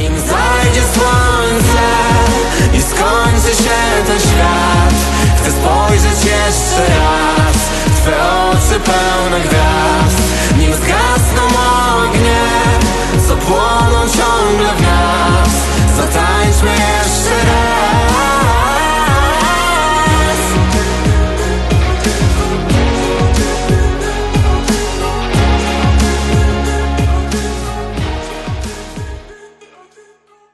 nim zajdzie słońce i skończy się ten świat. Chcę spojrzeć jeszcze raz w Twe oczy pełne gwiazd.